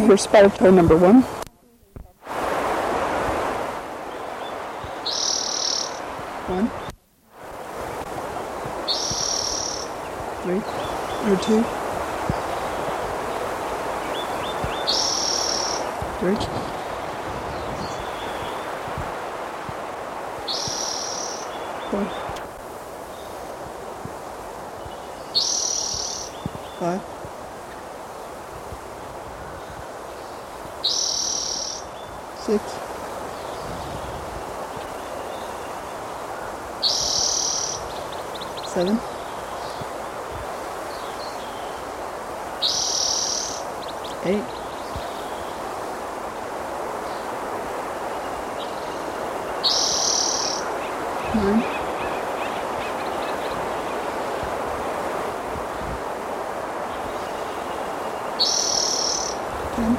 Here's spider toe number 1. 1, 3, or 2, 3, 4, 5, 6, 7, 8, 9, 10,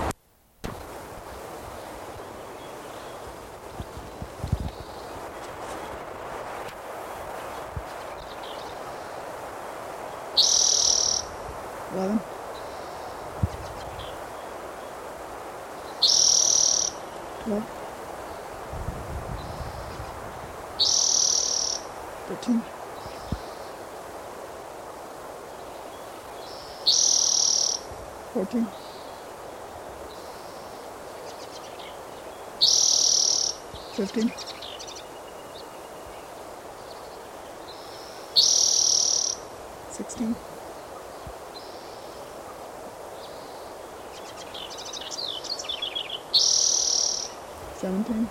11, 12, 13, 14, 15, 16, 17,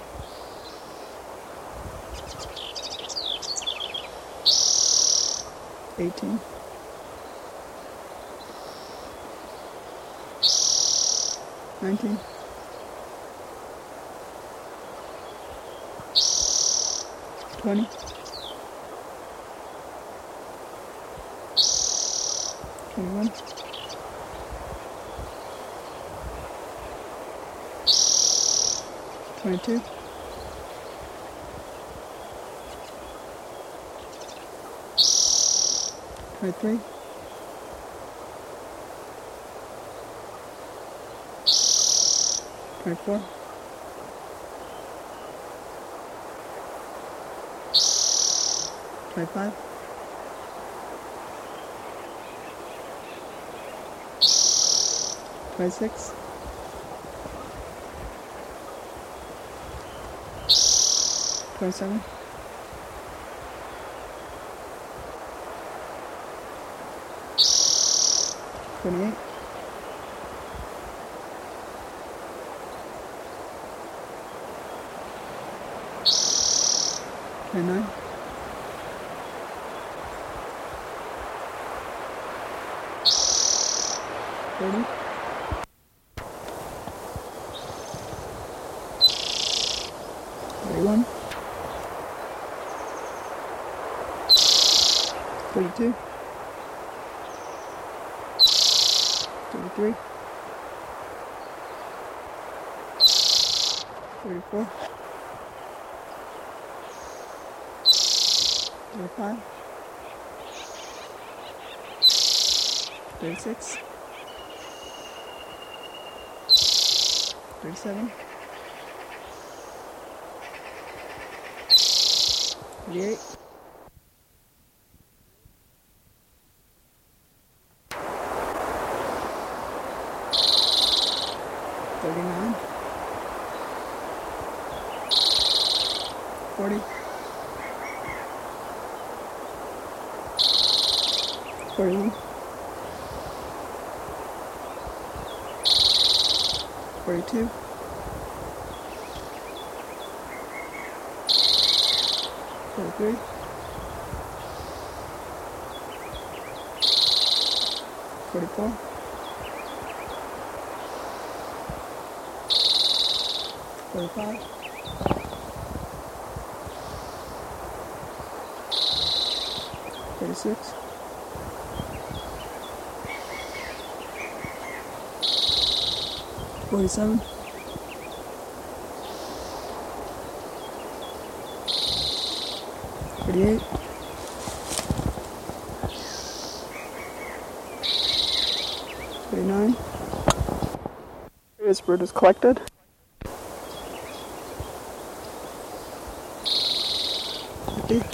18, 19, 20, 21, 22, 23, 24, 25, 26, 27, 28, 29, 30, 31, 32, 33, 34, 35, 36, 37, 38, 39, 40, 41, 42, 43, 44, 45, 46, 47, 48, 49, His brood is collected.